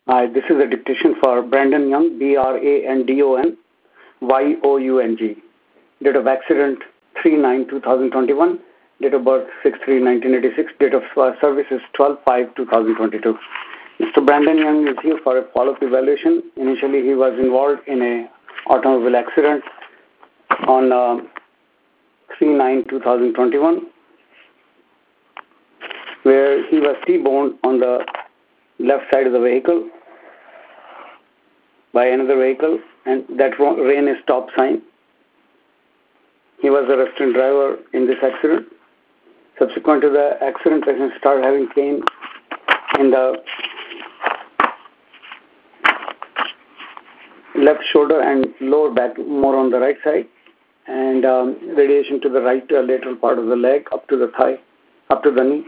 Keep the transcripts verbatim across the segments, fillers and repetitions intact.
Hi, this is a dictation for Brandon Young, B R A N D O N Y O U N G. Date of accident three nine two thousand twenty-one. Date of birth six three nineteen eighty-six. Date of uh, service is twelve five two thousand twenty-two. Mister Brandon Young is here for a follow-up evaluation. Initially, he was involved in a automobile accident on uh, three nine two thousand twenty-one, where he was T-boned on the left side of the vehicle by another vehicle, and that ran a stop sign. He was the restrained driver in this accident. Subsequent to the accident, patient started having pain in the left shoulder and lower back, more on the right side, and um, radiation to the right uh, lateral part of the leg up to the thigh, up to the knee.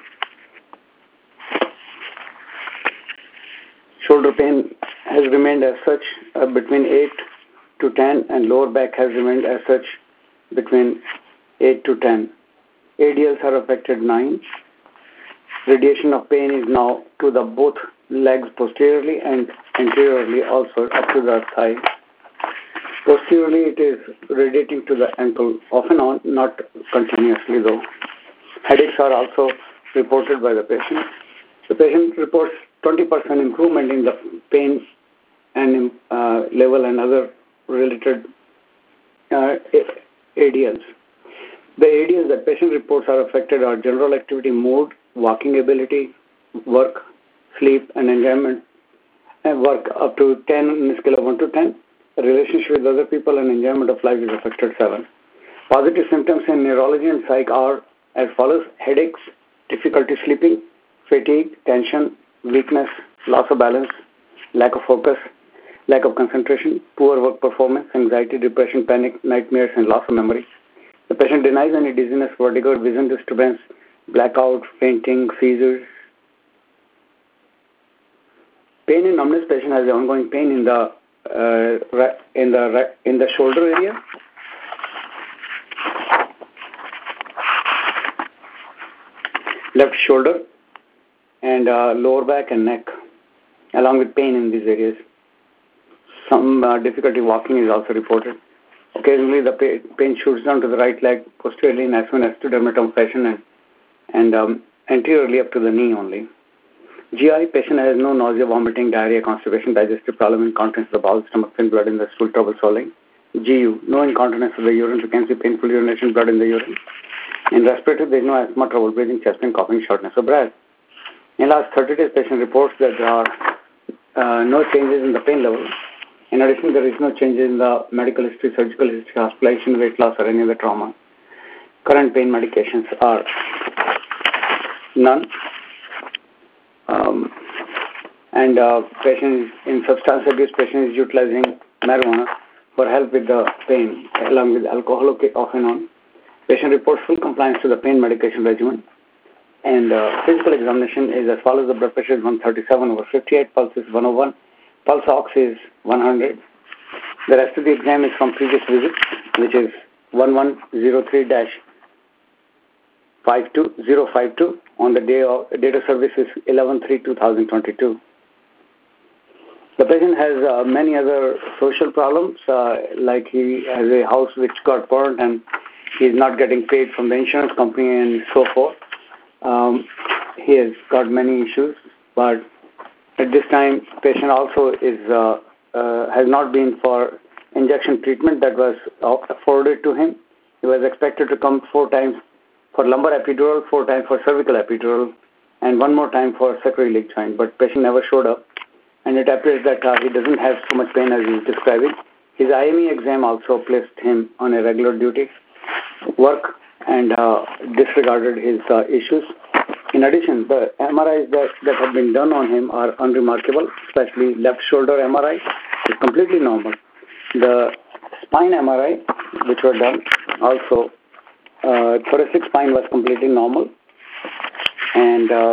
Shoulder pain has remained as such uh, between eight to ten, and lower back has remained as such between eight to ten. A D Ls are affected nine. Radiation of pain is now to the both legs posteriorly and anteriorly, also up to the thigh. Posteriorly, it is radiating to the ankle, off and on, not continuously though. Headaches are also reported by the patient. The patient reports twenty percent improvement in the pain and uh, level and other related uh, A D Ls. The A D Ls that patient reports are affected are general activity, mood, walking ability, work, sleep, and enjoyment, and work up to ten on a scale of one to ten. Relationship with other people and enjoyment of life is affected seven. Positive symptoms in neurology and psych are as follows: headaches, difficulty sleeping, fatigue, tension, weakness, loss of balance, lack of focus, lack of concentration, poor work performance, anxiety, depression, panic, nightmares, and loss of memory. The patient denies any dizziness, vertigo, vision disturbance, blackout, fainting, seizures. Pain and numbness. Patient has ongoing pain in the uh, in the in the shoulder area, left shoulder, and uh, lower back and neck, along with pain in these areas. Some uh, difficulty walking is also reported. Occasionally, the pain shoots down to the right leg posteriorly in as soon as to dermatome fashion and, and um, anteriorly up to the knee only. G I. Patient has no nausea, vomiting, diarrhea, constipation, digestive problem, incontinence of the bowel, stomach pain, blood in the stool, trouble swallowing. G U. No incontinence of the urine, vacancy, painful urination, blood in the urine. In respiratory, there is no asthma, trouble breathing, chest pain, coughing, shortness of breath. In last thirty days, patient reports that there are uh, no changes in the pain level. In addition, there is no changes in the medical history, surgical history, hospitalization, weight loss, or any other trauma. Current pain medications are none. Um, and uh, patient in substance abuse, patient is utilizing marijuana for help with the pain, along with alcohol off and on. Patient reports full compliance to the pain medication regimen. And uh, physical examination is as follows: the blood pressure is one thirty-seven over fifty-eight, pulse is one oh one, pulse ox is one hundred. The rest of the exam is from previous visits, which is one one zero three dash five two zero five two. On the day of date of service is eleven three two thousand twenty-two. The patient has uh, many other social problems, uh, like he has a house which got burned and he is not getting paid from the insurance company and so forth. Um, he has got many issues, but at this time, patient also is uh, uh, has not been for injection treatment that was afforded to him. He was expected to come four times for lumbar epidural, four times for cervical epidural, and one more time for sacroiliac joint, but patient never showed up, and it appears that uh, he doesn't have so much pain as he is describing. His I M E exam also placed him on a regular duty work and uh, disregarded his uh, issues. In addition, the M R Is that, that have been done on him are unremarkable, especially left shoulder M R I is completely normal. The spine M R I, which were done, also uh, thoracic spine was completely normal, and uh,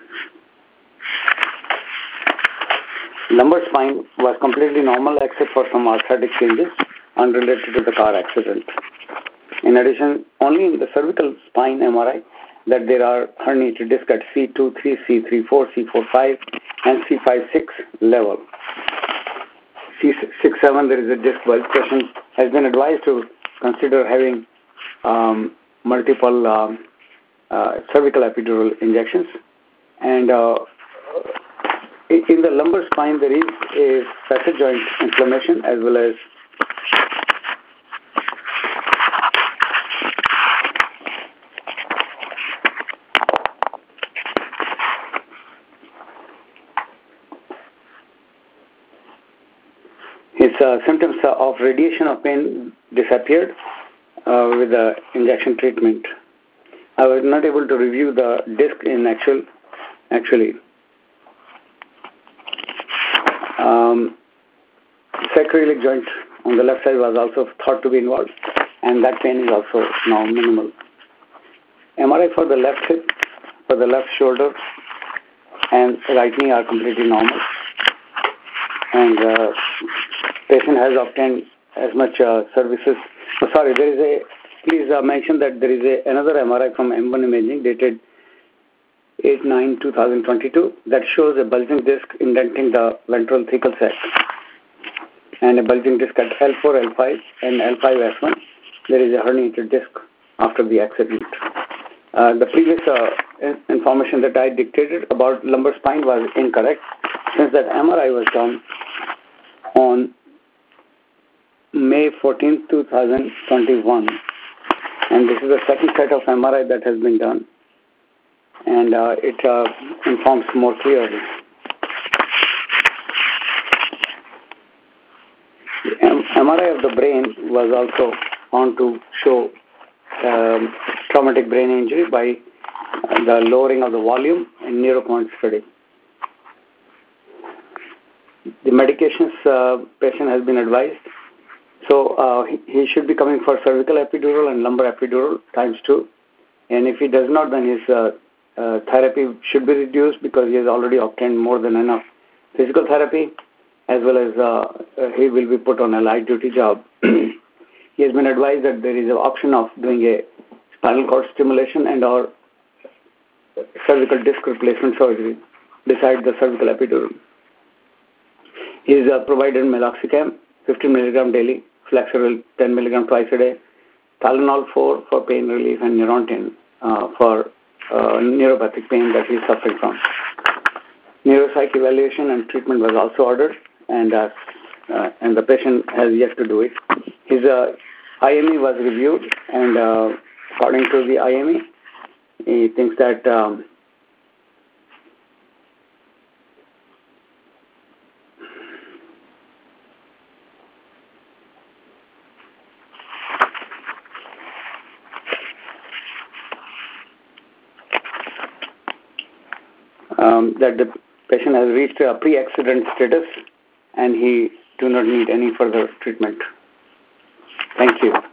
lumbar spine was completely normal except for some arthritic changes unrelated to the car accident. In addition, only in the cervical spine M R I that there are herniated discs at C two, three, C three, four, C four, five, and C five six level. C six seven, there is a disc bulge. Patient has been advised to consider having um, multiple um, uh, cervical epidural injections. And uh, in the lumbar spine, there is a facet joint inflammation as well as his uh, symptoms of radiation of pain disappeared uh, with the injection treatment. I was not able to review the disc in actual, actually. Um, sacroiliac joint on the left side was also thought to be involved, and that pain is also now minimal. M R I for the left hip, for the left shoulder, and right knee are completely normal. And uh, patient has obtained as much uh, services. Oh, sorry, there is a. Please uh, mention that there is a, another M R I from M one Imaging dated eight nine two thousand twenty-two that shows a bulging disc indenting the ventral thecal sac and a bulging disc at L four, L five, and L five S one. There is a herniated disc after the accident. Uh, the previous uh, information that I dictated about lumbar spine was incorrect, since that M R I was done on May fourteenth two thousand twenty-one, and this is the second set of M R I that has been done, and uh, it uh, informs more clearly. The M R I of the brain was also found to show um, traumatic brain injury by uh, the lowering of the volume in neuropoint study. The medications uh, patient has been advised. So uh, he, he should be coming for cervical epidural and lumbar epidural times two. And if he does not, then his uh, uh, therapy should be reduced because he has already obtained more than enough physical therapy, as well as uh, uh, he will be put on a light duty job. He has been advised that there is an option of doing a spinal cord stimulation and or cervical disc replacement surgery besides the cervical epidural. He is uh, provided meloxicam, fifteen milligram daily, Flexeril ten milligram twice a day, Tylenol four for pain relief, and Neurontin uh, for uh, neuropathic pain that he is suffering from. Neuropsych evaluation and treatment was also ordered, and uh, uh, and the patient has yet to do it. His uh, I M E was reviewed, and uh, according to the I M E, he thinks that um, um, that the patient has reached a pre-accident status, and he do not need any further treatment. Thank you.